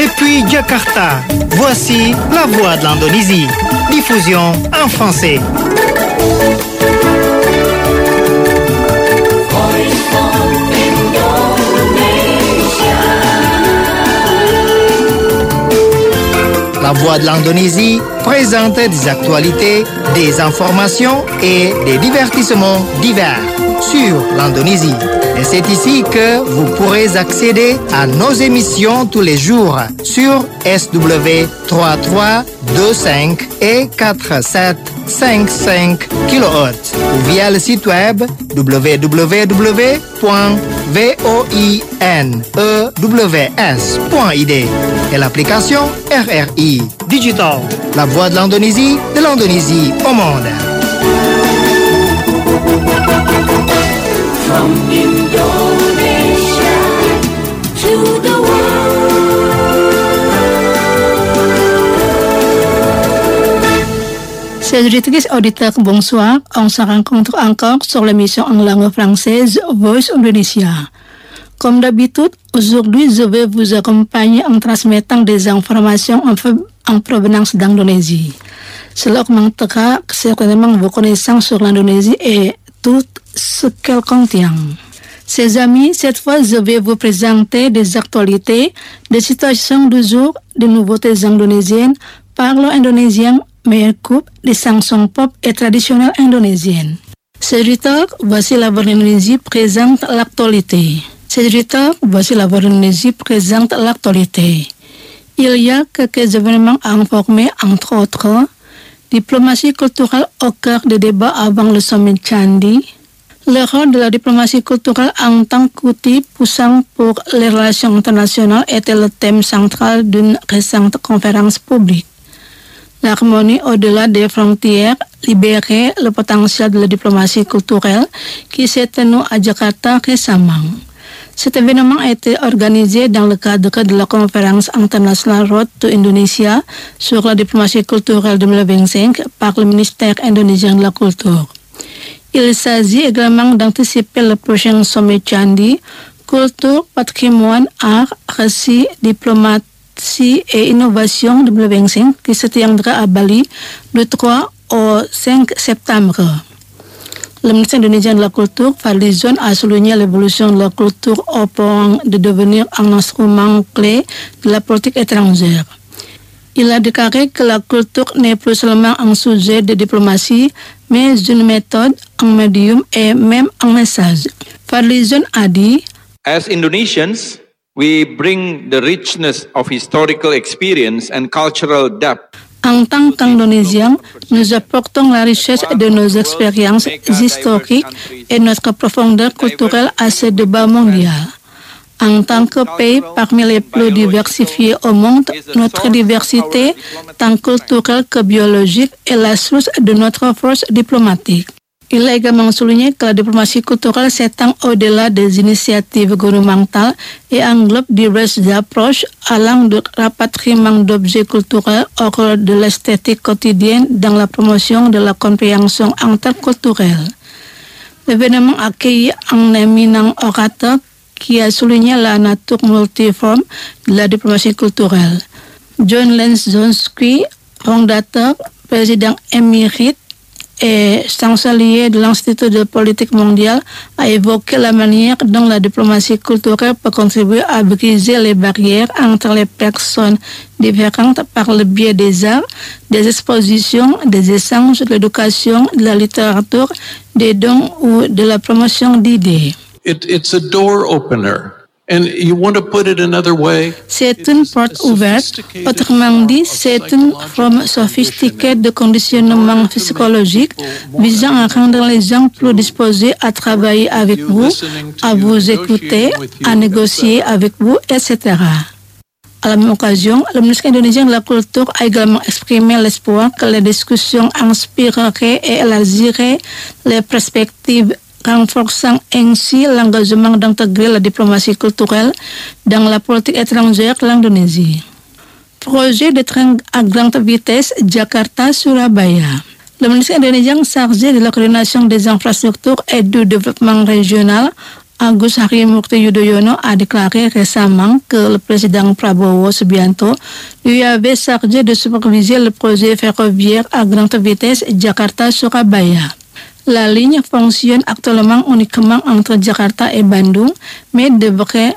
Depuis Jakarta, voici la voix de l'Indonésie. Diffusion en français. La voix de l'Indonésie présente des actualités, des informations et des divertissements divers sur l'Indonésie. Et c'est ici que vous pourrez accéder à nos émissions tous les jours sur SW 3325 et 4755 kHz ou via le site web www.voinews.id et l'application RRI Digital, la voix de l'Indonésie au monde. From Indonesia to the world. Chers auditrices, auditeurs, bonsoir. On se rencontre encore sur l'émission en langue française Voice Indonesia. Comme d'habitude, aujourd'hui, je vais vous accompagner en transmettant des informations en provenance d'Indonésie. Cela augmentera certainement vos connaissances sur l'Indonésie et tout ce qu'elle contient. Chers amis, cette fois, je vais vous présenter des actualités, des situations du jour, des nouveautés indonésiennes, parlons indonésien, meilleure coupe, des chansons pop et traditionnelles indonésiennes. Chers auditeurs, voici la voix d'Indonésie présente l'actualité. Chers auditeurs, voici la voix d'Indonésie présente l'actualité. Il y a quelques événements à informer, entre autres, diplomatie culturelle au cœur des débats avant le sommet Candi. Le rôle de la diplomatie culturelle en tant qu'outil poussant pour les relations internationales était le thème central d'une récente conférence publique. L'harmonie au-delà des frontières, libérer le potentiel de la diplomatie culturelle qui s'est tenue à Jakarta récemment. Cet événement a été organisé dans le cadre de la conférence internationale Road to Indonesia sur la diplomatie culturelle 2025 par le ministère indonésien de la Culture. Il s'agit également d'anticiper le prochain sommet Candi, culture, patrimoine, art, récit, diplomatie et innovation 2025 qui se tiendra à Bali du 3 au 5 septembre. Le ministère indonésien de la Culture, Fadlizon, a souligné l'évolution de la culture au point de devenir un instrument clé de la politique étrangère. Il a déclaré que la culture n'est plus seulement un sujet de diplomatie, mais une méthode, un médium et même un message. Fadlizon a dit: As Indonesians, we bring the richness of historical experience and cultural depth. En tant qu'Indonésiens, nous apportons la richesse de nos expériences historiques et notre profondeur culturelle à ce débat mondial. En tant que pays parmi les plus diversifiés au monde, notre diversité, tant culturelle que biologique, est la source de notre force diplomatique. Il a également souligné que la diplomatie culturelle s'étend au-delà des initiatives gouvernementales et englobe diverses approches allant du rapatriement d'objets culturels au rôle de l'esthétique quotidienne dans la promotion de la compréhension interculturelle. L'événement accueille un éminent orateur qui a souligné la nature multiforme de la diplomatie culturelle. John Lenzonski, fondateur, président émérite et chancelier de l'Institut de politique mondiale, a évoqué la manière dont la diplomatie culturelle peut contribuer à briser les barrières entre les personnes différentes par le biais des arts, des expositions, des échanges, de l'éducation, de la littérature, des dons ou de la promotion d'idées. It's a door opener. And you want to put it another way? C'est une porte ouverte. Autrement dit, c'est une forme sophistiquée de conditionnement psychologique visant à rendre les gens plus disposés à travailler avec vous, à vous écouter, à négocier avec vous, etc. À la même occasion, le ministre indonésien de la Culture a également exprimé l'espoir que les discussions inspireraient et élargiraient les perspectives, renforçant ainsi l'engagement d'intégrer la diplomatie culturelle dans la politique étrangère de l'Indonésie. Projet de train à grande vitesse Jakarta-Surabaya. Le ministre indonésien chargé de la coordination des infrastructures et du développement régional Agus Harimurti Yudhoyono a déclaré récemment que le président Prabowo Subianto lui avait chargé de superviser le projet ferroviaire à grande vitesse Jakarta-Surabaya. La ligne fonctionne actuellement uniquement entre Jakarta et Bandung, mais devrait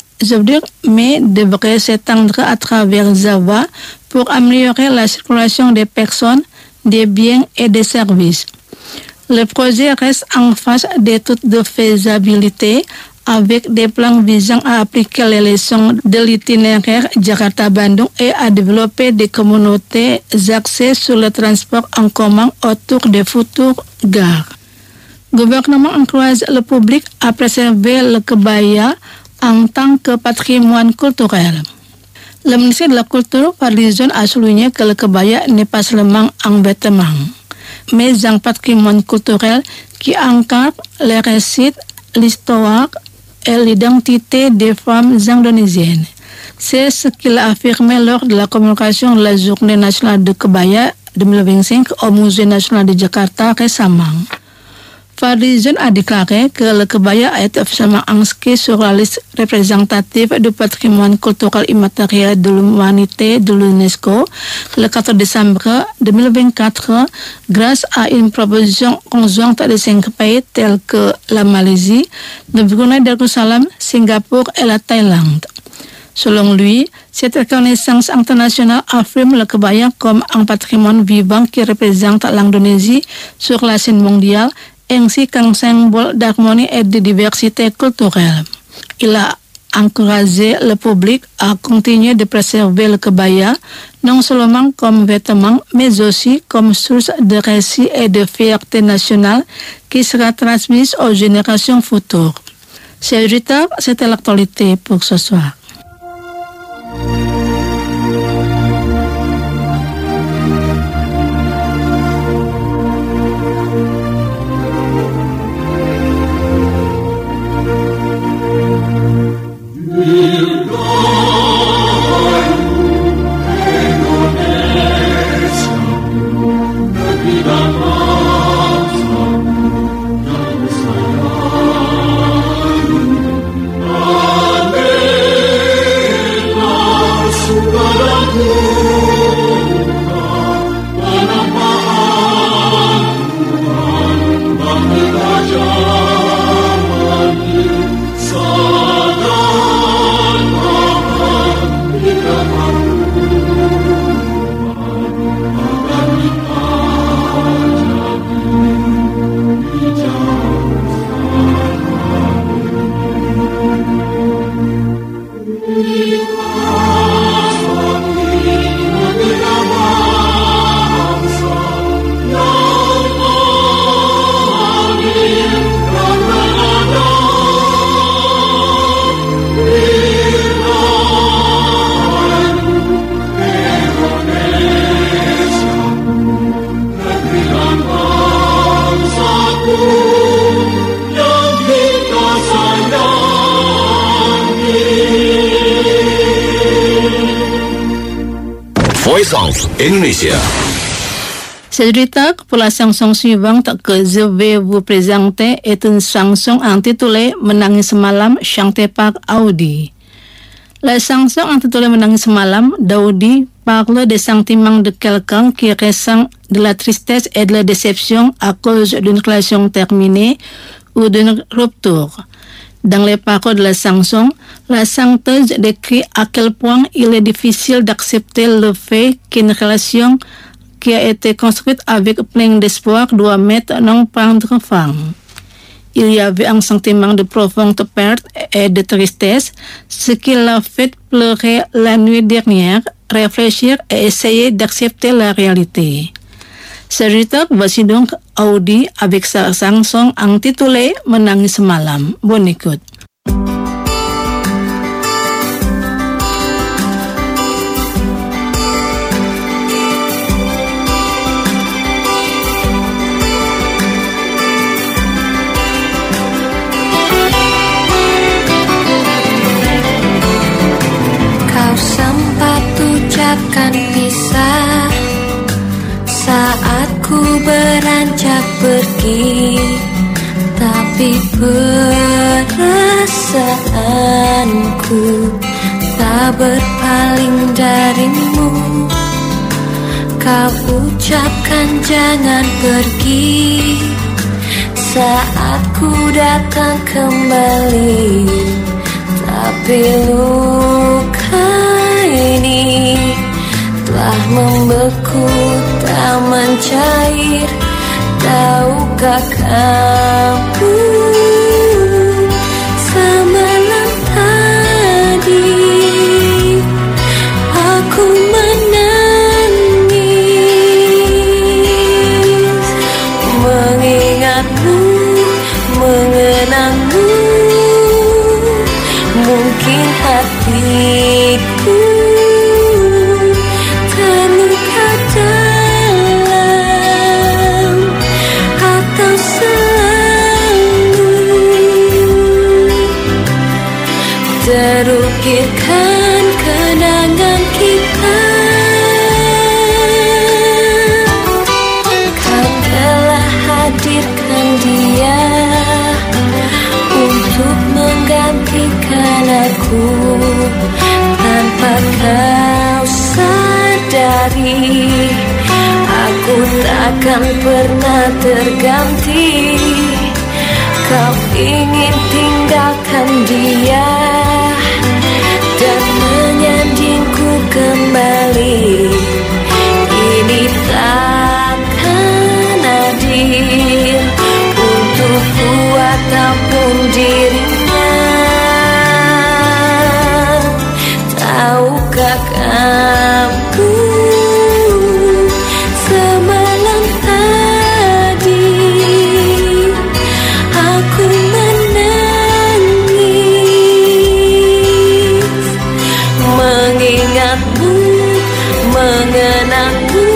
s'étendre à travers Java pour améliorer la circulation des personnes, des biens et des services. Le projet reste en phase d'étude de faisabilité avec des plans visant à appliquer les leçons de l'itinéraire Jakarta-Bandung et à développer des communautés axées sur le transport en commun autour des futures gares. Le gouvernement encourage le public à préserver le kebaya en tant que patrimoine culturel. Le ministère de la Culture, Fadlizon, a souligné que le kebaya n'est pas seulement un vêtement, mais un patrimoine culturel qui encadre les récits, l'histoire et l'identité des femmes indonésiennes. C'est ce qu'il a affirmé lors de la commémoration de la Journée nationale de Kebaya 2025 au Musée national de Jakarta récemment. Fadlizon a déclaré que le kebaya a été officiellement inscrit sur la liste représentative du patrimoine culturel immatériel de l'humanité de l'UNESCO le 4 décembre 2024 grâce à une proposition conjointe de 5 pays tels que la Malaisie, le Brunei Darussalam, Singapour et la Thaïlande. Selon lui, cette reconnaissance internationale affirme le kebaya comme un patrimoine vivant qui représente l'Indonésie sur la scène mondiale ainsi qu'un symbole d'harmonie et de diversité culturelle. Il a encouragé le public à continuer de préserver le kebaya, non seulement comme vêtement, mais aussi comme source de récit et de fierté nationale qui sera transmise aux générations futures. C'est Rita, c'était l'actualité pour ce soir. Voice of Indonesia. C'est Rita pour la chanson suivante que je vais vous présenter est une chanson intitulée Menangis Semalam chantée par Audi. La chanson intitulée Menangis Semalam d'Audi parle des sentiments de quelqu'un qui ressent de la tristesse et de la déception à cause d'une relation terminée ou d'une rupture. Dans les paroles de la chanson, la chanteuse décrit à quel point il est difficile d'accepter le fait qu'une relation qui a été construite avec plein d'espoir doit maintenant prendre fin. Il y avait un sentiment de profonde perte et de tristesse, ce qui l'a fait pleurer la nuit dernière, réfléchir et essayer d'accepter la réalité. C'est Rita, voici donc Audi avec sa chanson intitulée Menangis Semalam. Bonne écoute. Kau sempat ucapkan pisah saat ku beranjak pergi, tapi berat perasaanku tak berpaling darimu. Kau ucapkan jangan pergi saat ku datang kembali, tapi luka ini telah membeku tak mencair. Tahukah kamu semalam tadi aku menangis, mengingatmu, mengenangmu. Mungkin hatiku terluka dalam atau selalu terukirkan kenangan kita. Kau telah hadirkan dia untuk menggantikan aku, tanpa kau sadari aku takkan pernah terganti. Kau ingin tinggalkan dia dan menyandingku kembali. Ini takkan adil untukku ataupun dirinya. Tahukah kamu semalam tadi aku menangis, mengingatmu, mengenangmu.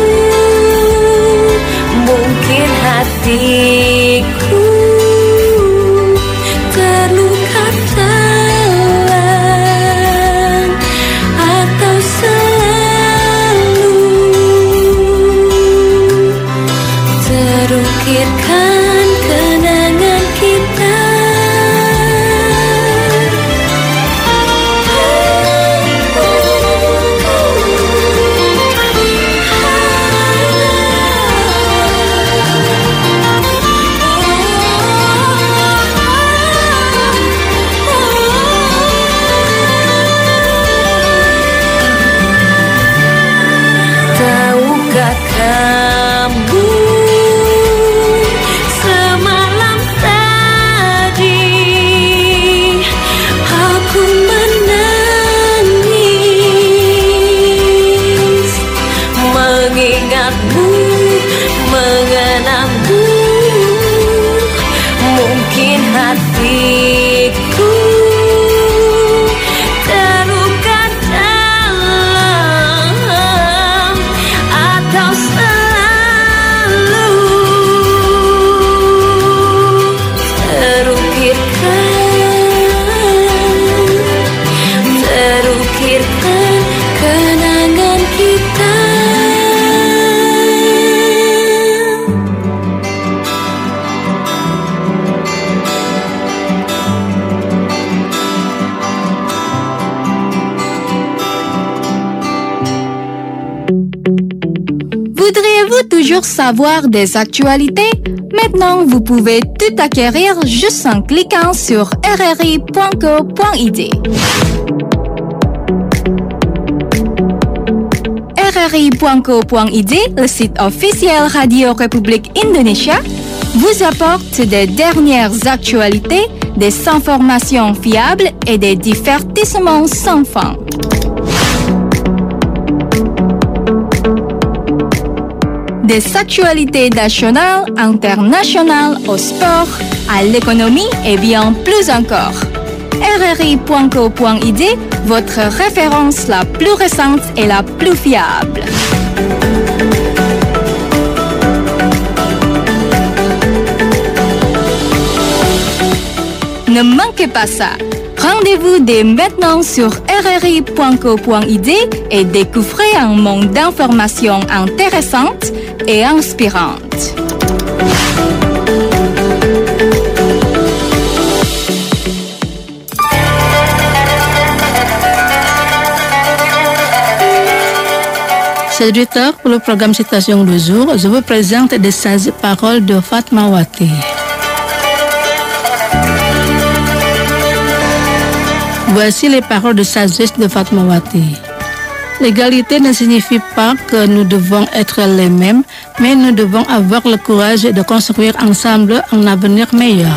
Mungkin hatiku terluka dalam atau selalu terukirkan kenangan kita. Tahukah kamu semalam tadi aku menangis, mengingatmu, mengenangmu. Mungkin hatiku terluka dalam atau selalu terukirkan kenangan kita. Voudriez-vous toujours savoir des actualités? Maintenant, vous pouvez tout acquérir juste en cliquant sur rri.co.id. rri.co.id, le site officiel Radio République Indonésia, vous apporte des dernières actualités, des informations fiables et des divertissements sans fin. Des actualités nationales, internationales, au sport, à l'économie et bien plus encore. rri.co.id, votre référence la plus récente et la plus fiable. Ne manquez pas ça. Rendez-vous dès maintenant sur rri.co.id et découvrez un monde d'informations intéressantes et inspirantes. Chers auditeurs, pour le programme Citation du jour, je vous présente des sages paroles de Fatmawati. Voici les paroles de sagesse de Fatmawati. L'égalité ne signifie pas que nous devons être les mêmes, mais nous devons avoir le courage de construire ensemble un avenir meilleur.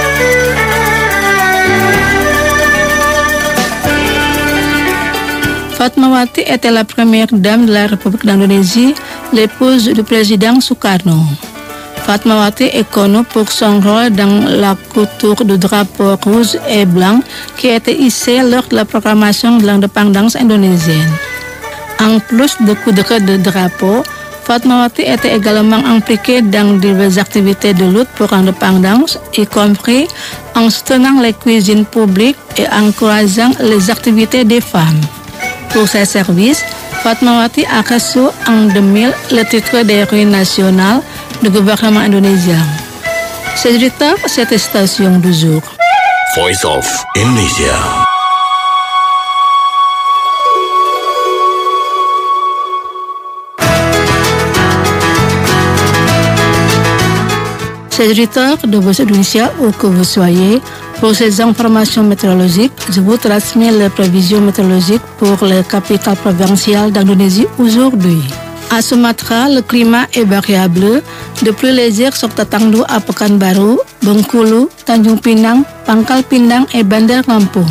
Fatmawati était la première dame de la République d'Indonésie, l'épouse du président Sukarno. Fatmawati est connue pour son rôle dans la couture du drapeau rouge et blanc qui a été hissé lors de la proclamation de l'indépendance indonésienne. En plus de coudre de drapeau, Fatmawati était également impliquée dans diverses activités de lutte pour l'indépendance, y compris en soutenant les cuisines publiques et encourageant les activités des femmes. Pour ses services, Fatmawati a reçu en 2000 le titre d'héroïne nationale du gouvernement indonésien. C'est cette station du jour. Voice of Indonesia. Chers auditeurs de Voice Indonesia, où que vous soyez, pour ces informations météorologiques, je vous transmets les prévisions météorologiques pour les capitales provinciales d'Indonésie aujourd'hui. À Sumatra, le climat est variable. De plus légers sur Tapanuli à Pekanbaru, Bengkulu, Tanjung Pinang, Pangkal Pinang et Bandar Lampung.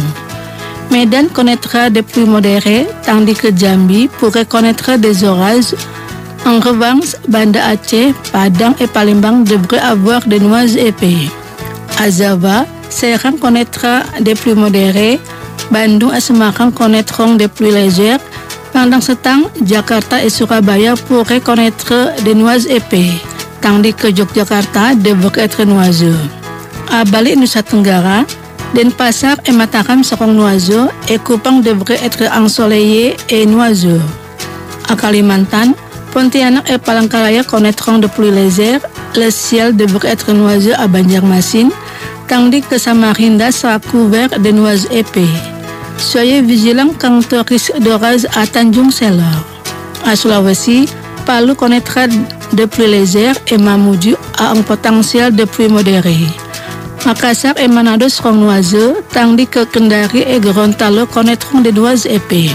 Medan connaîtra des pluies modérées, tandis que Jambi pourrait connaître des orages. En revanche, Banda Aceh, Padang et Palembang devraient avoir des nuages épais. À Java, Serang connaîtra des pluies modérées. Bandung et Semarang connaîtront des pluies légères. Pendant ce temps, Jakarta et Surabaya pourraient connaître des nuages épais, tandis que Yogyakarta devrait être nuageux. À Bali, Nusa Tenggara, Denpasar et Mataram seront nuageux et Kupang devrait être ensoleillé et nuageux. À Kalimantan, Pontianak et Palangkaraya connaîtront de pluies légères. Le ciel devrait être nuageux à Banjarmasin, tandis que Samarinda sera couvert de nuages épais. Soyez vigilants quant au risque d'orage à Tanjung Selor. À Sulawesi, Palu connaîtra de pluies légères et Mamuju a un potentiel de pluie modérée. Makassar et Manado seront nuageux, tandis que Kendari et Gorontalo connaîtront des nuages épais.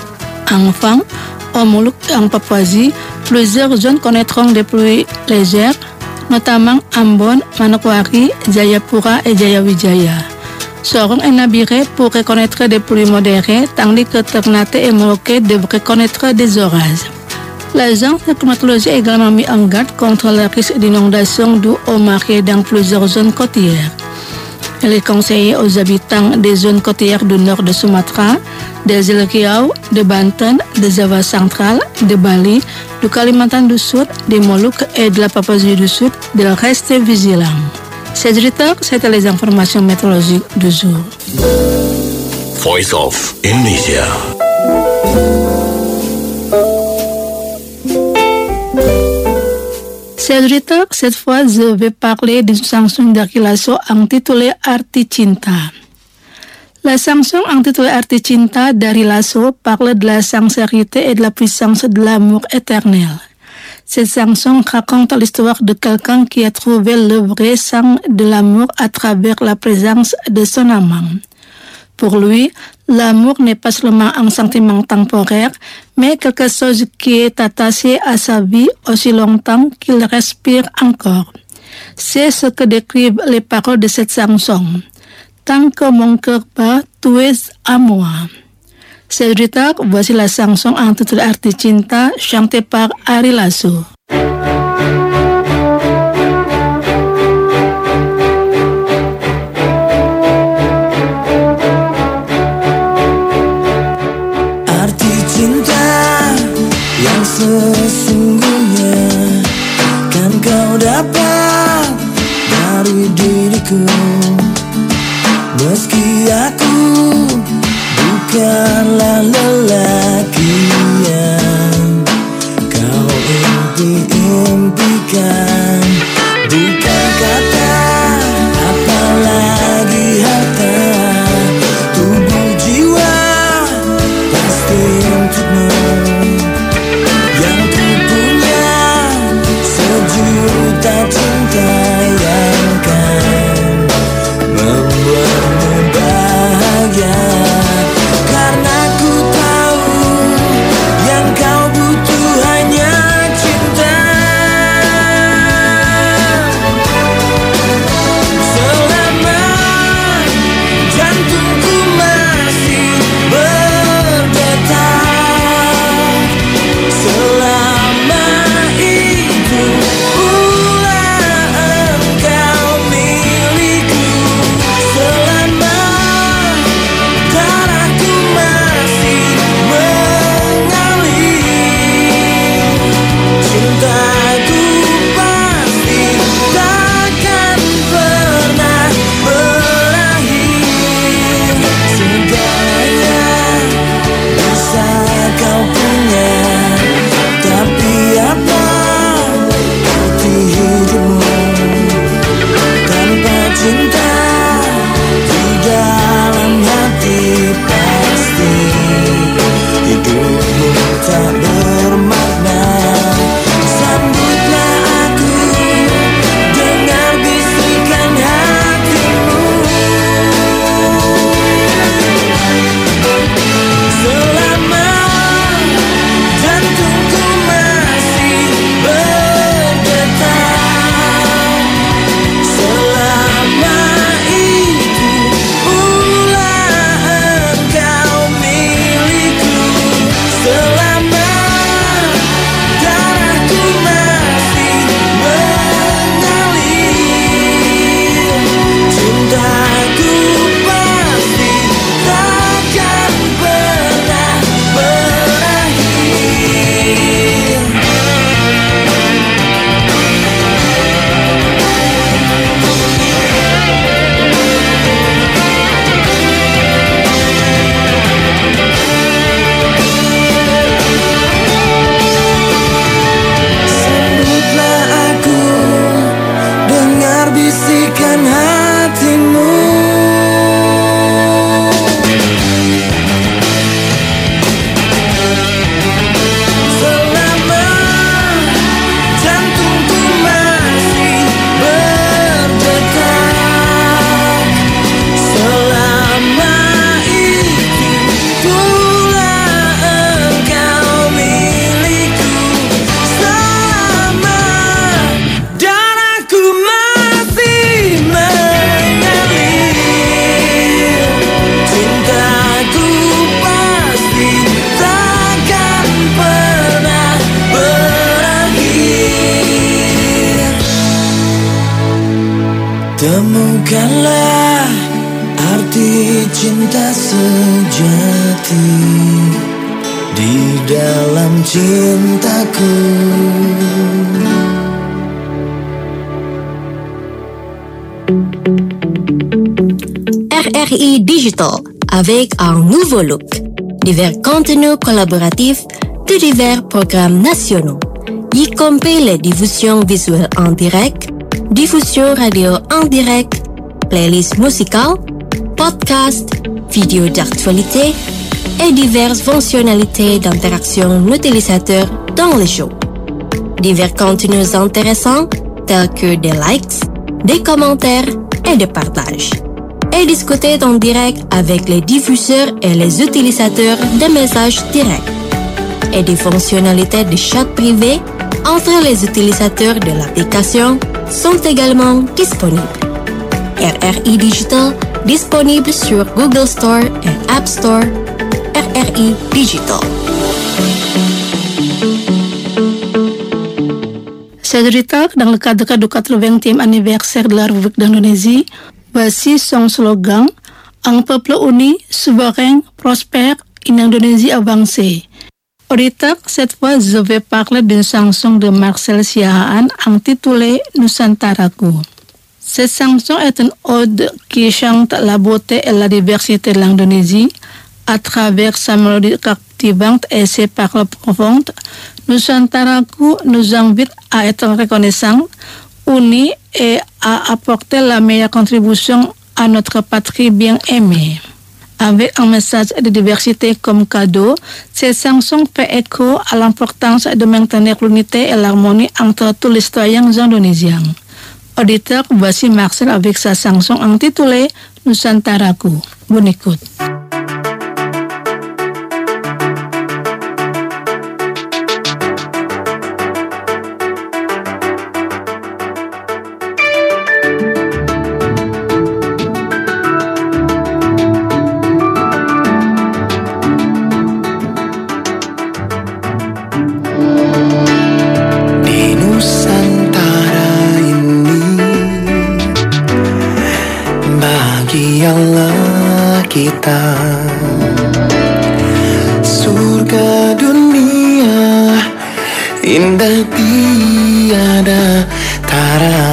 Enfin, au Molucc et en Papouasie, plusieurs zones connaîtront des pluies légères, notamment Ambon, Manokwari, Jayapura et Jayawijaya. Sorong et Nabire pourraient connaître des pluies modérées, tandis que Ternate et Moroke devraient connaître des orages. L'agence de climatologie a également mis en garde contre le risque d'inondation dû aux marées dans plusieurs zones côtières. Elle est conseillée aux habitants des zones côtières du nord de Sumatra, des îles Riau, de Banten, de Java central, de Bali, du Kalimantan du Sud, des Moluques et de la Papouasie du Sud de rester vigilants. Ces auditeurs, c'était les informations météorologiques du jour. Voice of Indonesia. Chers auditeurs, cette fois, je vais parler d'une chanson d'Ari Lasso intitulée Arti Cinta. La chanson intitulée Arti Cinta d'Ari Lasso parle de la sincérité et de la puissance de l'amour éternel. Cette chanson raconte l'histoire de quelqu'un qui a trouvé le vrai sens de l'amour à travers la présence de son amant. Pour lui, l'amour n'est pas seulement un sentiment temporaire, mais quelque chose qui est attaché à sa vie aussi longtemps qu'il respire encore. C'est ce que décrivent les paroles de cette chanson. Tant que mon cœur bat, tu es à moi. Chers auditeurs, voici la chanson intitulée Arti Cinta, chantée par Ari Lasso. Arti cinta yang sesungguhnya kan kau dapat dari diriku, meski aku bukanlah lelaki yang kau impi-impikan. Bukan kata apalagi harta, tubuh jiwa pasti untukmu. Yang Temukanlah arti cinta sejati di dalam cintaku. RRI Digital avec un nouveau look. Divers contenus collaboratifs de divers programmes nationaux, y compris les diffusions visuelles en direct, diffusion radio en direct, playlists musicales, podcasts, vidéos d'actualité et diverses fonctionnalités d'interaction utilisateur dans les shows. Divers contenus intéressants tels que des likes, des commentaires et des partages. Et discuter en direct avec les diffuseurs et les utilisateurs de messages directs. Et des fonctionnalités de chat privé entre les utilisateurs de l'application sont également disponibles. RRI Digital disponible sur Google Store et App Store. RRI Digital. Cerita dans le cadre du 80e anniversaire de la République d'Indonésie, voici son slogan Un peuple uni, souverain, prospère, une Indonésie avancée. Auditeur, cette fois je vais parler d'une chanson de Marcel Siahaan intitulée Nusantaraku. Cette chanson est une ode qui chante la beauté et la diversité de l'Indonésie à travers sa mélodie captivante et ses paroles profondes. Nusantaraku nous invite à être reconnaissants, unis et à apporter la meilleure contribution à notre patrie bien aimée. Avec un message de diversité comme cadeau, cette chanson fait écho à l'importance de maintenir l'unité et l'harmonie entre tous les citoyens indonésiens. Auditeur, voici Marcel avec sa chanson intitulée Nusantaraku. Bonne écoute. Kita surga dunia indah tiada tara,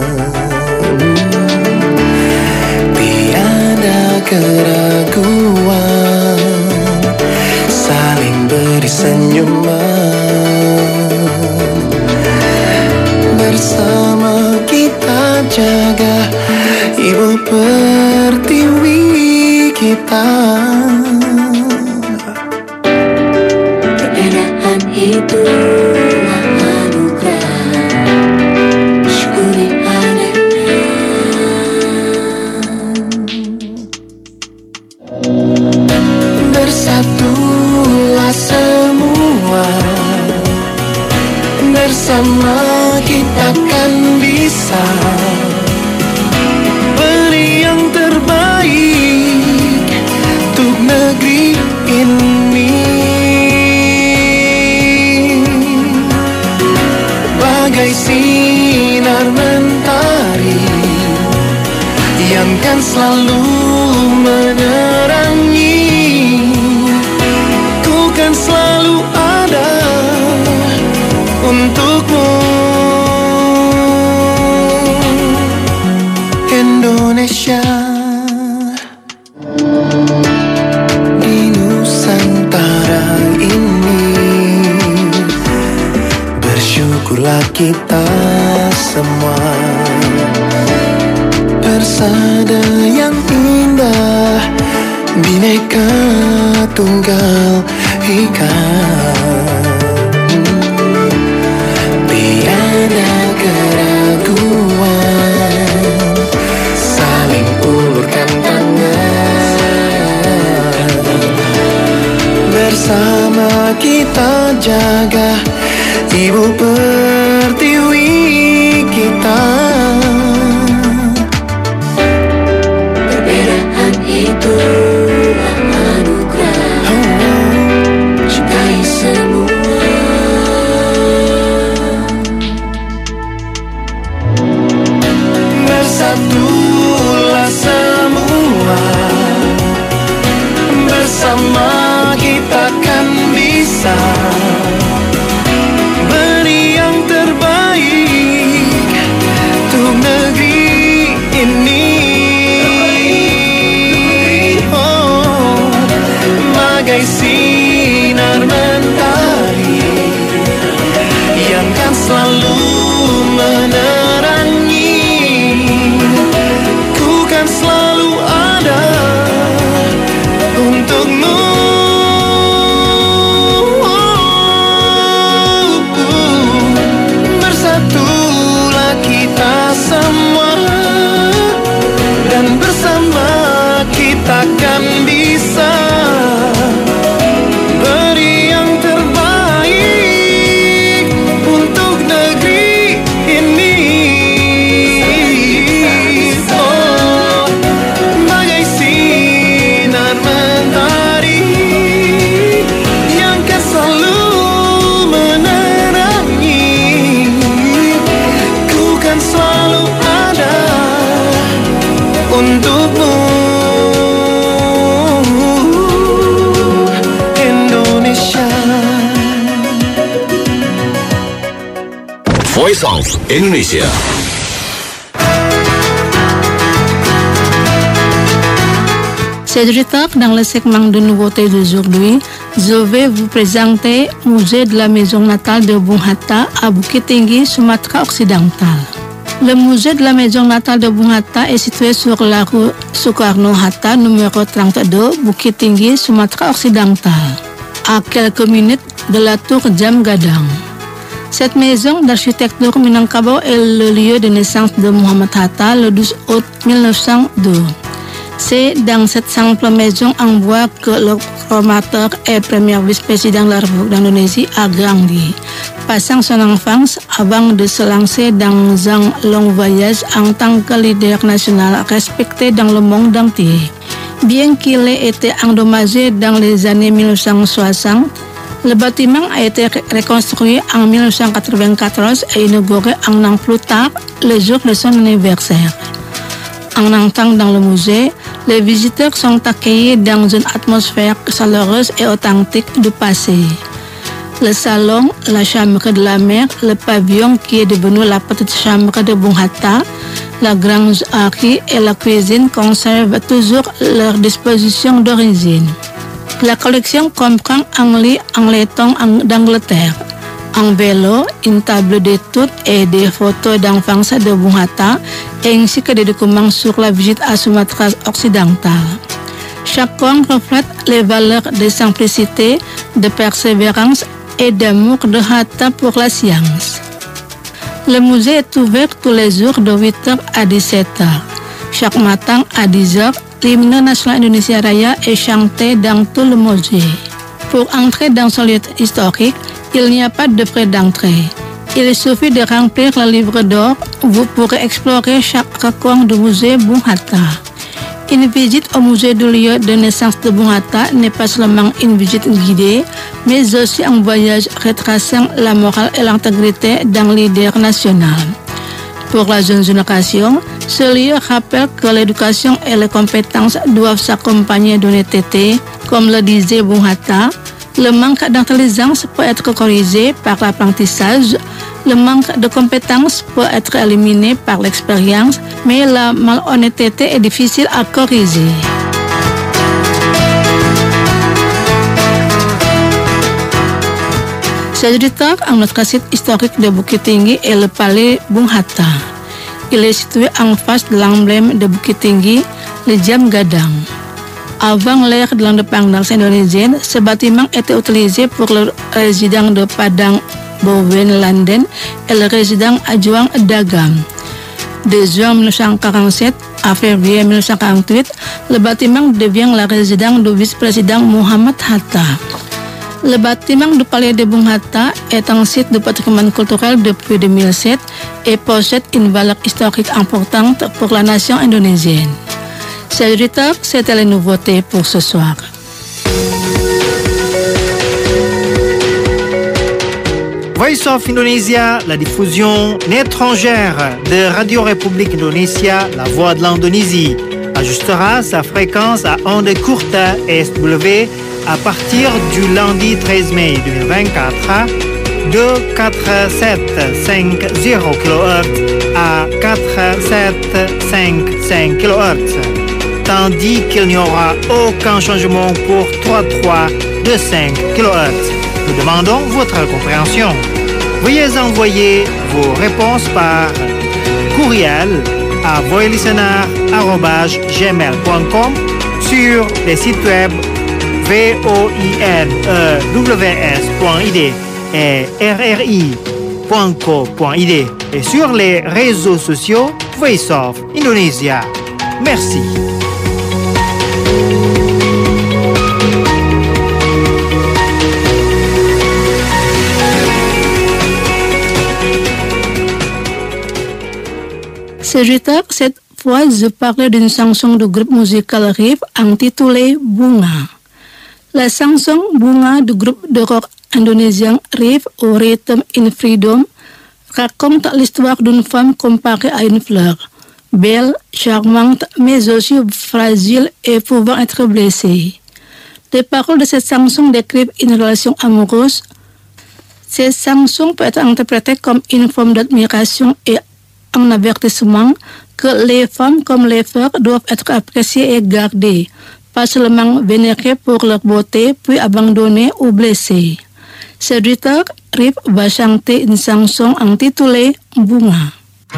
tiada keraguan, saling beri senyuman, bersama kita jaga Ibu Pertiwi kita. Perbedaan itulah anugerah, syukuri adanya. Bersatulah semua, bersama kita kan bisa beri yang terbaik untuk negeri ini. Bagai sinar mentari yang kan selalu menerangi, ku kan selalu ada untukmu. Indonesia, di Nusantara ini bersyukurlah kita semua, persada yang indah, Bhinneka Tunggal Ika. Tiada keraguan, saling ulurkan tangan, bersama kita jaga Ibu Pertiwi kita. Perbedaan itulah anugerah, cintai semua. Bersatu Voice of Indonesia. C'est du retard dans le segment de nouveautés d'aujourd'hui. Je vais vous présenter le musée de la maison natale de Bung Hatta à Bukit Tinggi, Sumatra occidental. Le musée de la maison natale de Bung Hatta est situé sur la rue Soekarno-Hatta, numéro 32, Bukit Tinggi, Sumatra occidental, à quelques minutes de la tour Jam Gadang. Cette maison d'architecture Minangkabau est le lieu de naissance de Muhammad Hatta le 12 août 1902. C'est dans cette simple maison en bois que le promoteur et premier vice-président de la République d'Indonésie a grandi, passant son enfance avant de se lancer dans un long voyage en tant que leader national respecté dans le monde entier. Bien qu'il ait été endommagé dans les années 1960, le bâtiment a été reconstruit en 1994 et inauguré un an plus tard, le jour de son anniversaire. En entrant dans le musée, les visiteurs sont accueillis dans une atmosphère chaleureuse et authentique du passé. Le salon, la chambre de la mère, le pavillon qui est devenu la petite chambre de Bung Hatta, la grange à riz et la cuisine conservent toujours leur disposition d'origine. La collection comprend un lit en laiton d'Angleterre, un vélo, une table d'études et des photos d'enfance de Bung Hatta, ainsi que des documents sur la visite à Sumatra occidental. Chaque coin reflète les valeurs de simplicité, de persévérance et d'amour de Hatta pour la science. Le musée est ouvert tous les jours de 8h à 17h. Chaque matin à 10h, l'hymne national Indonesia Raya est chanté dans tout le musée. Pour entrer dans ce lieu historique, il n'y a pas de frais d'entrée. Il suffit de remplir le livre d'or. Vous pourrez explorer chaque coin du musée Bung Hatta. Une visite au musée du lieu de naissance de Bung Hatta n'est pas seulement une visite guidée, mais aussi un voyage retraçant la morale et l'intégrité d'un leader national. Pour la jeune génération, ce lieu rappelle que l'éducation et les compétences doivent s'accompagner d'honnêteté. Comme le disait Bung Hatta, le manque d'intelligence peut être corrigé par l'apprentissage, le manque de compétences peut être éliminé par l'expérience, mais la malhonnêteté est difficile à corriger. C'est du retard à notre site historique de Bukit Tinggi et le palais Bung Hatta. Il est situé en face de l'emblème de Bukit Tinggi, le Jam Gadang. Avant l'ère de l'indépendance indonésienne, ce bâtiment était utilisé pour le résident de Padang Bowen Landen et le résident adjoint d'Agam. De juin 1947 à février 1948, le bâtiment devient la résidence du vice-président Muhammad Hatta. Le bâtiment du palais de Bung Hatta est un site de patrimoine culturel depuis 2007 et possède une valeur historique importante pour la nation indonésienne. C'est du retard, c'était les nouveautés pour ce soir. Voice of Indonesia, la diffusion étrangère de Radio République Indonésia, la voix de l'Indonésie, ajustera sa fréquence à ondes courtes SW à partir du lundi 13 mai 2024 de 4750 kHz à 4755 kHz. Tandis qu'il n'y aura aucun changement pour 3325 kHz. Nous demandons votre compréhension. Veuillez envoyer vos réponses par courriel à voilistener@gmail.com sur les sites web voinews.id et rri.co.id et sur les réseaux sociaux Voice of Indonesia. Merci. C'est retard, cette fois je parlais d'une chanson du groupe musical Riff intitulée Bunga. La chanson Bunga du groupe de rock indonésien Riff ou Rhythm in Freedom raconte l'histoire d'une femme comparée à une fleur, belle, charmante, mais aussi fragile et pouvant être blessée. Les paroles de cette chanson décrivent une relation amoureuse Ces sanctions peuvent être interprétées comme une forme d'admiration et un avertissement que les femmes comme les frères doivent être appréciées et gardées, pas seulement vénérées pour leur beauté puis abandonnées ou blessées. Serviteur Rip va chanter une chanson intitulée Bunga.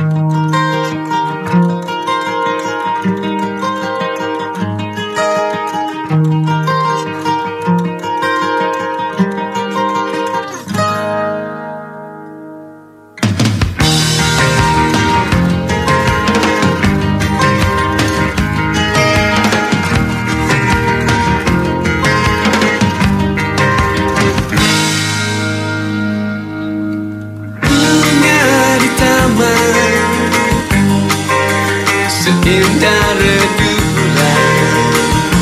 Indah redulan,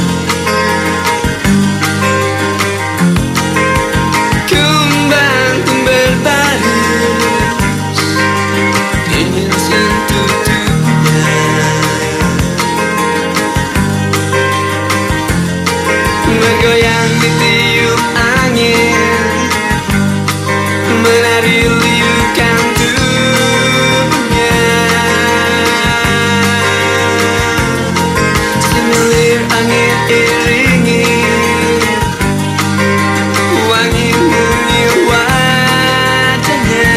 kembang pun berbaris, ingin sentuh tubuhnya, bergoyang di tiup angin, menari liukan tubuhnya. Angin iringi wangi mungil wajahnya,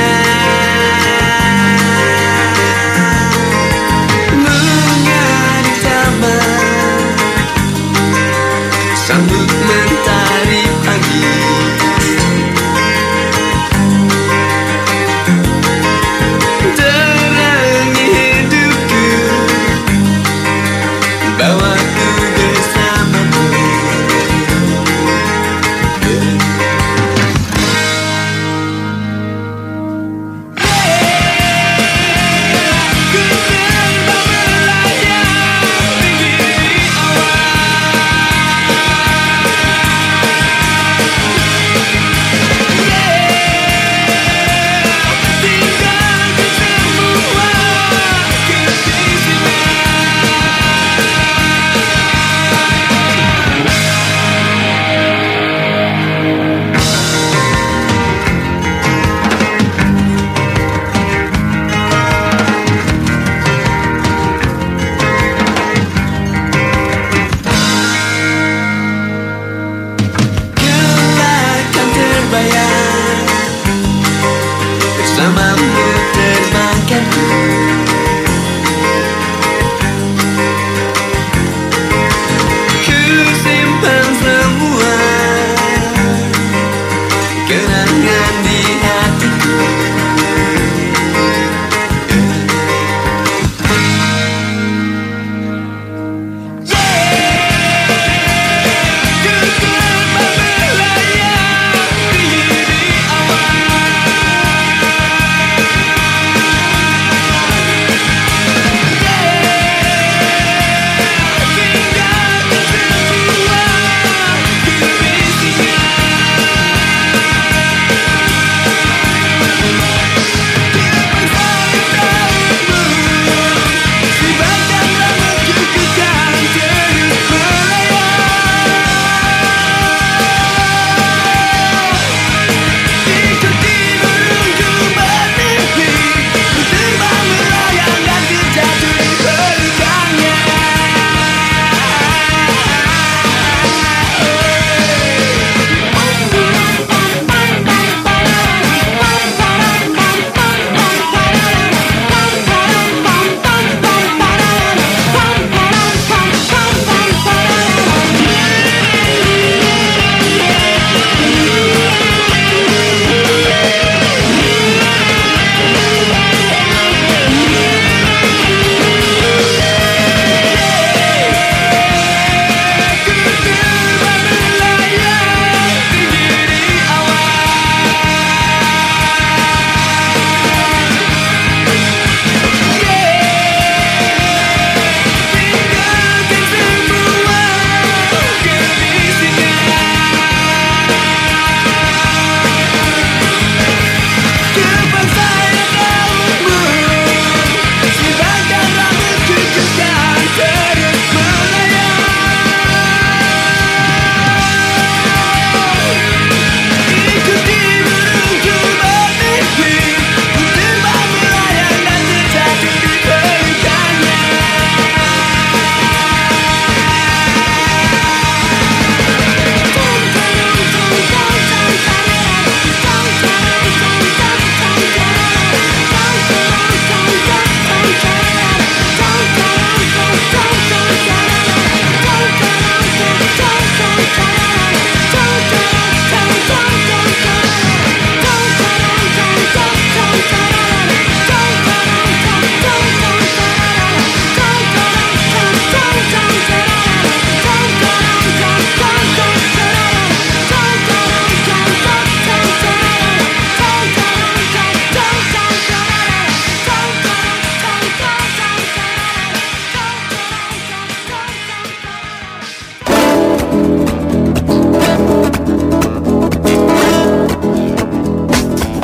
bunga di taman sambut mentari pagi, terangi hidupku, bawa bersamamu terbangkan ku simpan semua kenangan di hatiku.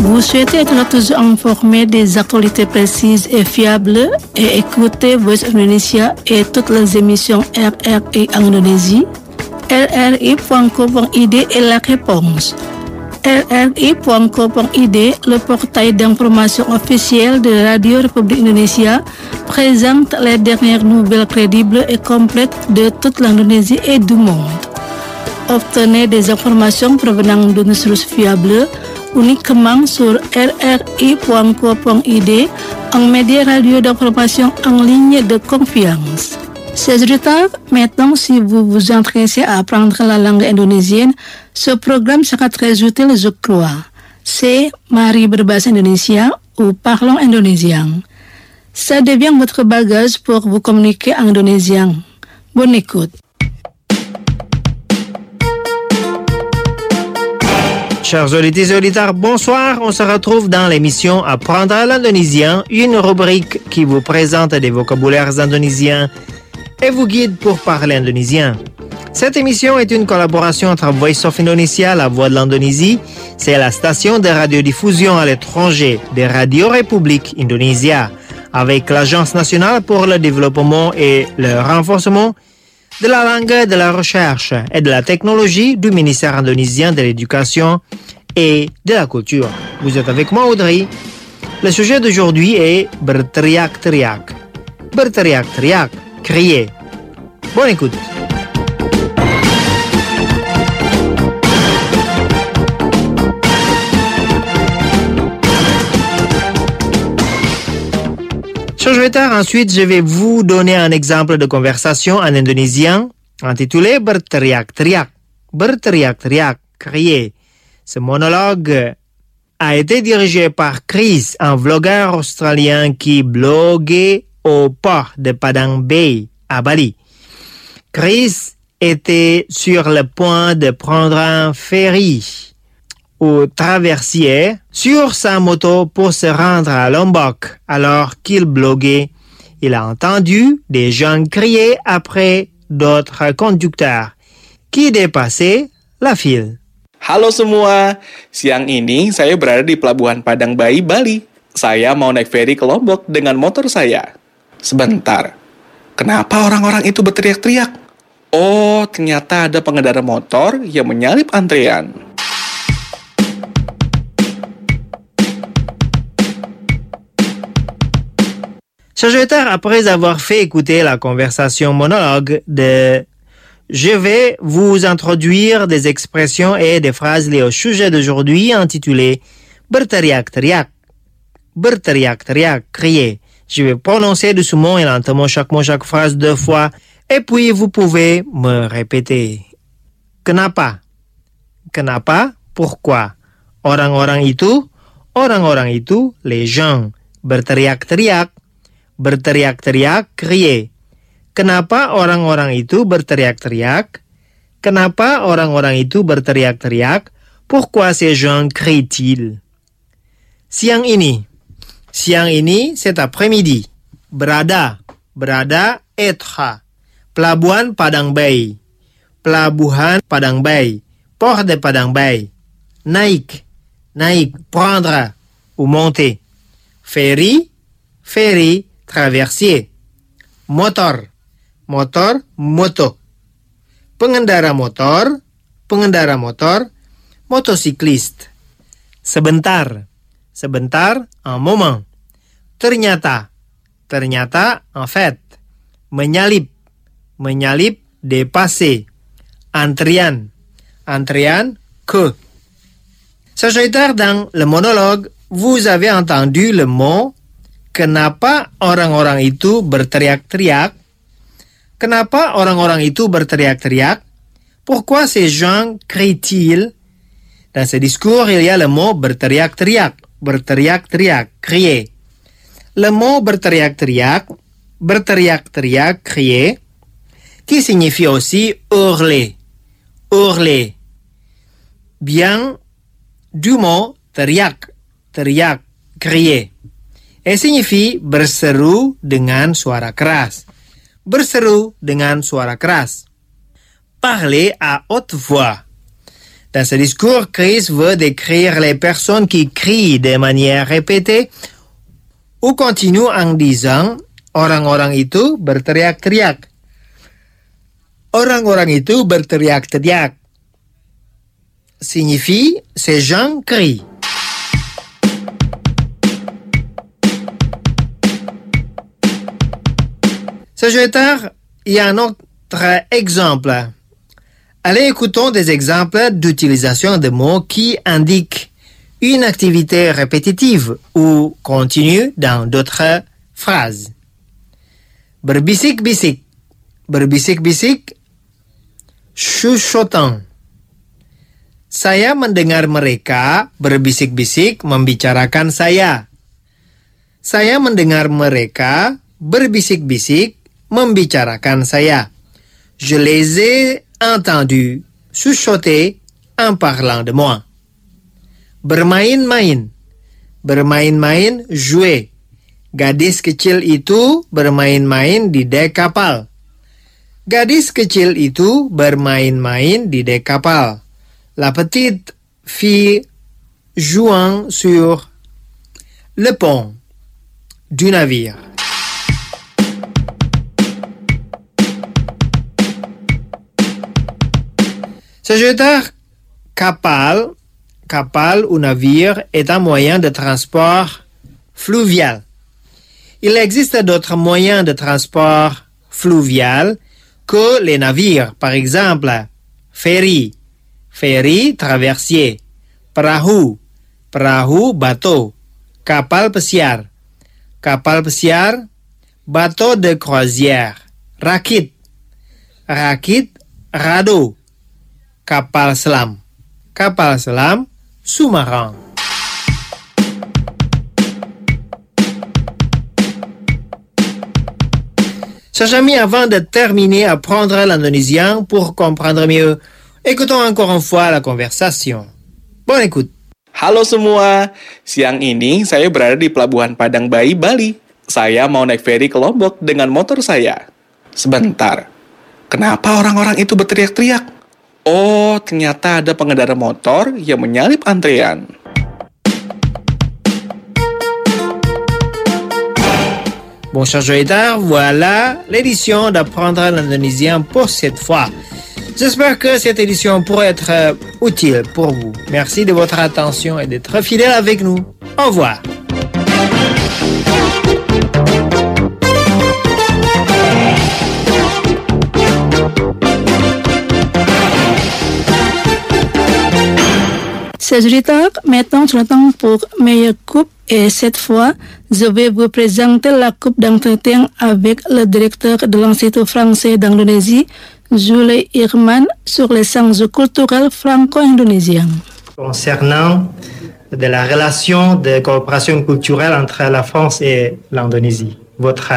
Vous souhaitez être toujours informé des actualités précises et fiables et écouter Voice Indonesia et toutes les émissions RRI en Indonésie? RRI.co.id est la réponse. RRI.co.id, le portail d'information officielle de Radio République Indonésia, présente les dernières nouvelles crédibles et complètes de toute l'Indonésie et du monde. Obtenez des informations provenant d'une source fiable uniquement sur rri.co.id, un média radio d'information en ligne de confiance. Chers auditeurs, maintenant, si vous vous intéressez à apprendre la langue indonésienne, ce programme sera très utile, je crois. C'est Mari berbahasa Indonesia ou Parlons indonésien. Ça devient votre bagage pour vous communiquer en indonésien. Bonne écoute. Chers auditeurs et auditeurs, bonsoir. On se retrouve dans l'émission Apprendre l'indonésien, une rubrique qui vous présente des vocabulaires indonésiens et vous guide pour parler indonésien. Cette émission est une collaboration entre Voice of Indonesia, la voix de l'Indonésie, c'est la station de radiodiffusion à l'étranger de Radio République Indonesia, avec l'Agence nationale pour le développement et le renforcement de la langue, de la recherche et de la technologie du ministère indonésien de l'Éducation et de la Culture. Vous êtes avec moi, Audrey. Le sujet d'aujourd'hui est berteriak-teriak. Berteriak-teriak, crier. Bonne écoute. Ensuite, je vais vous donner un exemple de conversation en indonésien intitulé berteriak-teriak. Berteriak-teriak, crier. Ce monologue a été dirigé par Chris, un vlogueur australien qui bloguait au port de Padang Bay, à Bali. Chris était sur le point de prendre un ferry ou traversier sur sa moto pour se rendre à Lombok. Alors qu'il bloguait, il a entendu des gens crier après d'autres conducteurs qui dépassaient la file. Halo semua, siang ini saya berada di Pelabuhan Padang Bay, Bali. Saya mau naik feri ke Lombok dengan motor saya. Sebentar, kenapa orang-orang itu berteriak-teriak? Oh, ternyata ada pengendara motor yang menyalip antrean. Chers auditeurs, après avoir fait écouter la conversation monologue je vais vous introduire des expressions et des phrases liées au sujet d'aujourd'hui intitulé berteriak-teriak. Berteriak-teriak, crier. Je vais prononcer doucement et lentement chaque mot, chaque phrase 2 fois, et puis vous pouvez me répéter. Kenapa? Kenapa? Pourquoi? Orang-orang itu, les gens. Berteriak-teriak. Berteriak-teriak, crier. Kenapa orang-orang itu berteriak-teriak? Kenapa orang-orang itu berteriak-teriak? Pourquoi ces gens crient-ils? Siang ini. Siang ini, cet après-midi. Berada. Berada, être. Pelabuhan Padang Bay. Pelabuhan Padang Bay. Port de Padang Bay. Naik. Naik, prendre ou monter. Ferry. Ferry. Traversier. Motor. Motor, moto. Pengendara motor. Pengendara motor. Motocycliste. Sebentar. Sebentar, un moment. Ternyata. Ternyata, en fait. Menyalip. Menyalip, dépasser. Antrian. Antrian, que. Sagittaire, dans le monologue, vous avez entendu le mot kenapa orang-orang itu berteriak-teriak? Kenapa orang-orang itu berteriak-teriak? Pourquoi ces gens crient-ils? Dans ce discours, il y a le mot berteriak-teriak. Berteriak-teriak, crier. Le mot berteriak-teriak, berteriak-teriak, crier, qui signifie aussi hurler. Hurler. Bien du mot teriak. Teriak, crier. Et signifie berseru dengan suara keras. Berseru dengan suara keras. Parler à haute voix. Dans ce discours, Chris veut décrire les personnes qui crient de manière répétée ou continuent en disant orang-orang itu berteriak-teriak. Orang-orang itu berteriak-teriak signifie ces gens crient. Ce jeteur, il y a un autre exemple. Allez, écoutons des exemples d'utilisation de mots qui indiquent une activité répétitive ou continue dans d'autres phrases. Berbisik-bisik. Berbisik-bisik, chuchotant. Saya mendengar mereka berbisik-bisik membicarakan saya. Saya mendengar mereka berbisik-bisik membicarakan saya. Je les ai entendus chuchoter en parlant de moi. Bermain-main. Bermain-main, jouer. Gadis kecil itu bermain-main di dek kapal. Gadis kecil itu bermain-main di dek kapal. La petite fille jouant sur le pont du navire. Ce jeteur kapal ou navire est un moyen de transport fluvial. Il existe d'autres moyens de transport fluvial que les navires, par exemple, ferry, traversier, perahu, bateau, kapal pesiar, bateau de croisière, rakit, radeau, kapal selam, sous-marin. Chers amis, avant de terminer, apprendre l'indonésien pour comprendre mieux, écoutons encore une fois la conversation. Bonne écoute. Halo semua, siang ini saya berada di Pelabuhan Padang Bayi, Bali. Saya mau naik feri ke Lombok dengan motor saya. Sebentar, kenapa orang-orang itu berteriak-teriak? Oh, ternyata ada pengendara motor yang menyalip antrean. Bon, chers auditeurs, voilà l'édition d'apprendre l'indonésien pour cette fois. J'espère que cette édition pourrait être utile pour vous. Merci de votre attention et d'être fidèle avec nous. Au revoir. Chers auditeurs, maintenant c'est le temps pour meilleure coupe et cette fois, je vais vous présenter la coupe d'entretien avec le directeur de l'Institut français d'Indonésie, Zule Irman, sur les sciences culturelles franco-indonésiennes. Concernant de la relation de coopération culturelle entre la France et l'Indonésie, votre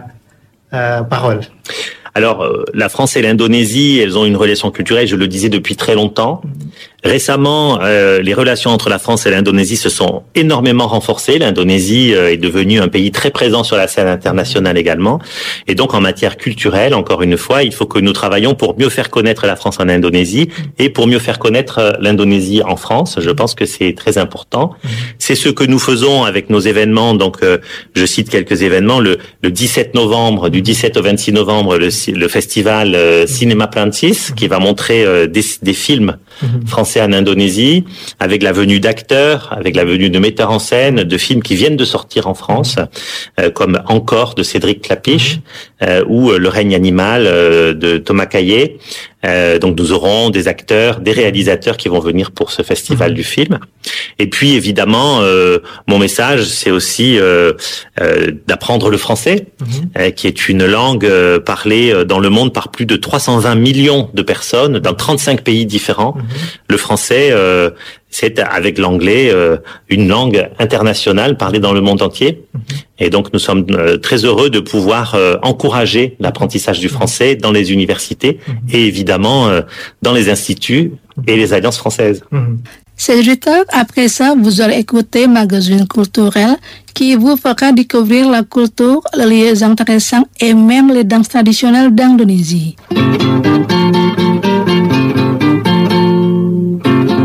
parole. Alors, la France et l'Indonésie, elles ont une relation culturelle, je le disais, depuis très longtemps. Récemment, les relations entre la France et l'Indonésie se sont énormément renforcées. L'Indonésie est devenue un pays très présent sur la scène internationale également. Et donc, en matière culturelle, encore une fois, il faut que nous travaillions pour mieux faire connaître la France en Indonésie et pour mieux faire connaître l'Indonésie en France. Je pense que c'est très important. C'est ce que nous faisons avec nos événements. Donc, je cite quelques événements. Le 17 novembre, du 17 au 26 novembre, le festival Cinéma Prancis, qui va montrer des films français en Indonésie, avec la venue d'acteurs, avec la venue de metteurs en scène, de films qui viennent de sortir en France, comme Encore de Cédric Clapiche, ou Le règne animal de Thomas Caillet. Donc nous aurons des acteurs, des réalisateurs qui vont venir pour ce festival du film. Et puis évidemment, mon message, c'est aussi d'apprendre le français, qui est une langue parlée dans le monde par plus de 320 millions de personnes, dans 35 pays différents. Le français, c'est avec l'anglais une langue internationale parlée dans le monde entier. Et donc nous sommes très heureux de pouvoir encourager l'apprentissage du français dans les universités et évidemment dans les instituts et les alliances françaises. C'est juste après ça, vous allez écouter Magazine culturel qui vous fera découvrir la culture, les lieux intéressants et même les danses traditionnelles d'Indonésie.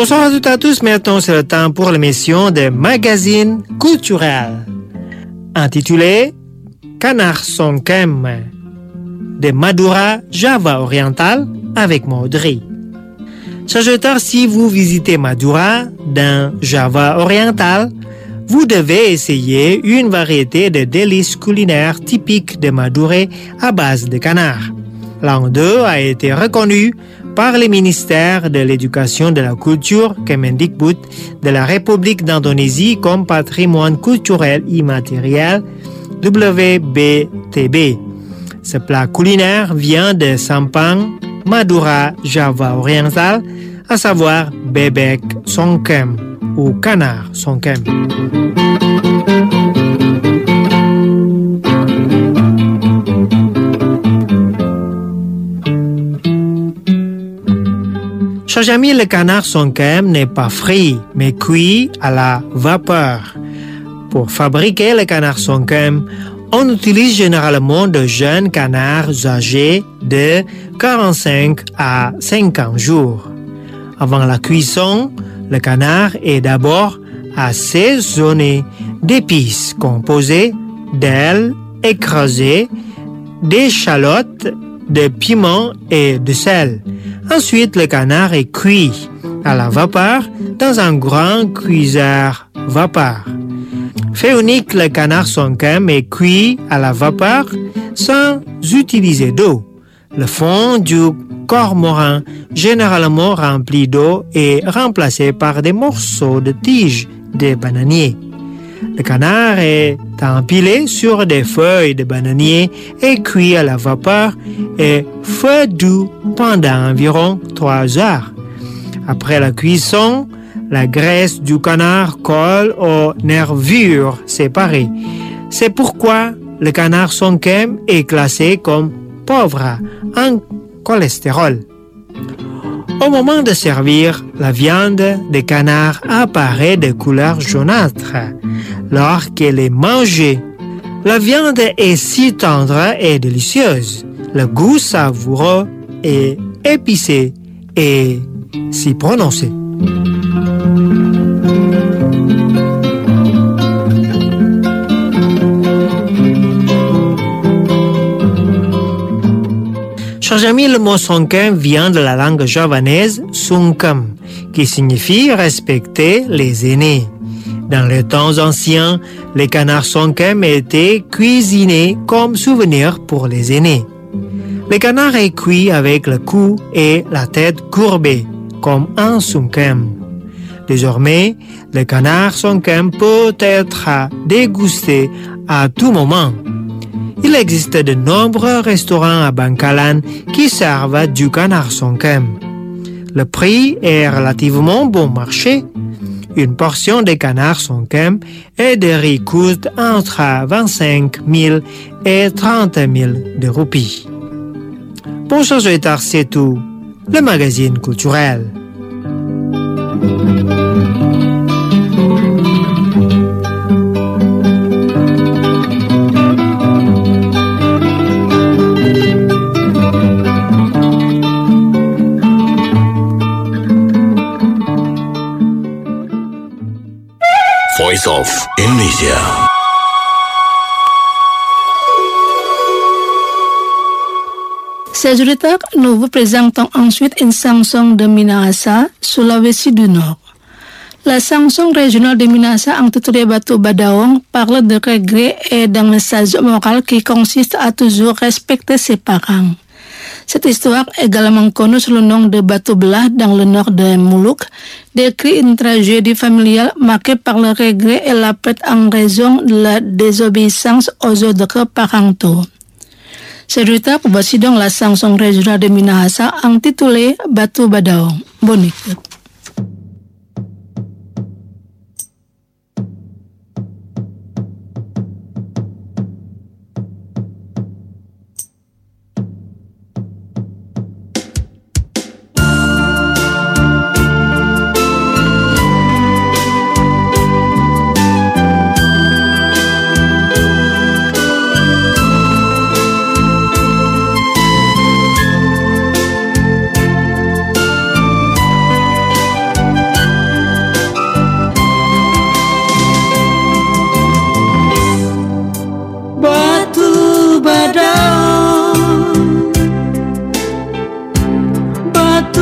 Bonsoir à toutes et à tous. Maintenant, c'est le temps pour l'émission de Magazine culturel intitulée Canard Songkem de Madura, Java oriental avec Maudry. Chers auditeurs, si vous visitez Madura dans Java oriental, vous devez essayer une variété de délices culinaires typiques de Madura à base de canard. L'un d'eux a été reconnu par le ministère de l'Éducation de la Culture, Kemendikbud, de la République d'Indonésie comme patrimoine culturel immatériel WBTB. Ce plat culinaire vient de Sampang, Madura, Java oriental, à savoir bebek songkem ou canard songkem. Chers amis, le canard songkem n'est pas frit, mais cuit à la vapeur. Pour fabriquer le canard songkem, on utilise généralement de jeunes canards âgés de 45 à 50 jours. Avant la cuisson, le canard est d'abord assaisonné d'épices composées d'ailes écrasées, d'échalotes, de piment et de sel. Ensuite, le canard est cuit à la vapeur dans un grand cuiseur vapeur. Fait unique, le canard songkem est cuit à la vapeur sans utiliser d'eau. Le fond du cormoran, généralement rempli d'eau, est remplacé par des morceaux de tiges de bananier. Le canard est empilé sur des feuilles de bananier et cuit à la vapeur et feu doux pendant environ 3 heures. Après la cuisson, la graisse du canard colle aux nervures séparées. C'est pourquoi le canard songkem est classé comme pauvre en cholestérol. Au moment de servir, la viande de canard apparaît de couleur jaunâtre. Lorsqu'elle est mangée, la viande est si tendre et délicieuse. Le goût savoureux et épicé est si prononcé. Chers amis, le mot songkem vient de la langue javanaise sungkem, qui signifie respecter les aînés. Dans les temps anciens, les canards songkem étaient cuisinés comme souvenir pour les aînés. Le canard est cuit avec le cou et la tête courbée, comme un songkem. Désormais, le canard songkem peut être dégusté à tout moment. Il existe de nombreux restaurants à Bangkalan qui servent du canard songkem. Le prix est relativement bon marché. Une portion de canard songkem et de riz coûte entre 25 000 et 30 000 de roupies. Bonjour, c'est tout. Le magazine culturel. Voice of Indonesia. Chers auditeurs, nous vous présentons ensuite une chanson de Minahasa, Sulawesi du Nord. La chanson régionale de Minahasa intitulée Batu Badaong parle de regret et d'un message moral qui consiste à toujours respecter ses parents. Cette histoire, également connue sous le nom de Batu Belah dans le nord de Moulouk, décrit une tragédie familiale marquée par le regret et la perte en raison de la désobéissance aux ordres parentaux. C'est Rita, voici donc la chanson régionale de Minahasa intitulée Batu Badaong. Bonne écoute.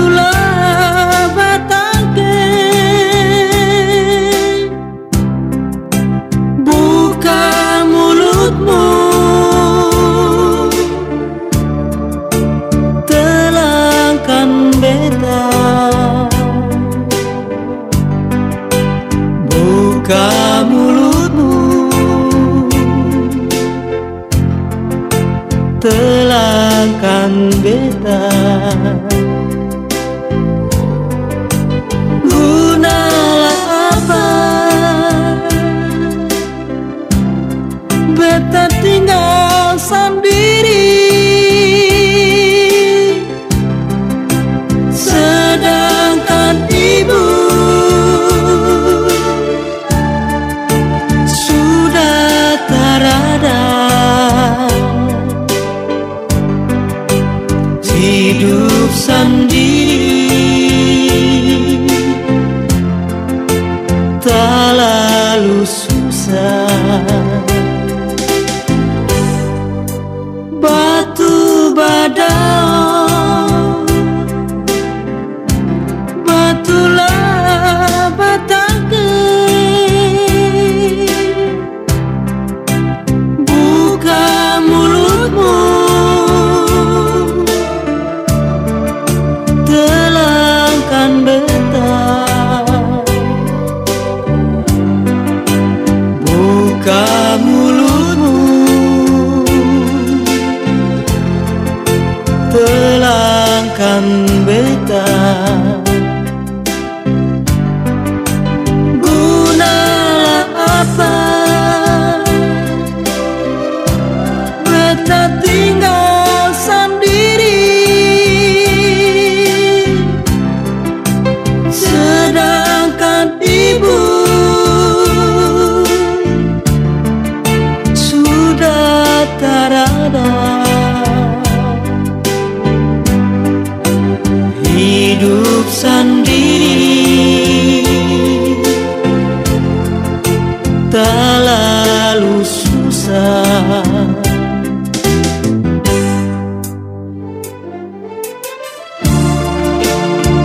batulah batangke, buka mulutmu, telangkan beta, buka mulutmu, telangkan beta. Gunalah apa beta tinggal sendiri, sedangkan ibu sudah tarada. Hidup sendiri tak lalu susah. Batu badao, batulah batangke, buka mulutmu, telangkan beta, buka mulutmu, telangkan beta. Gunalah apa beta tinggal sendiri, sedangkan ibu sudah tarada. Hidup sendiri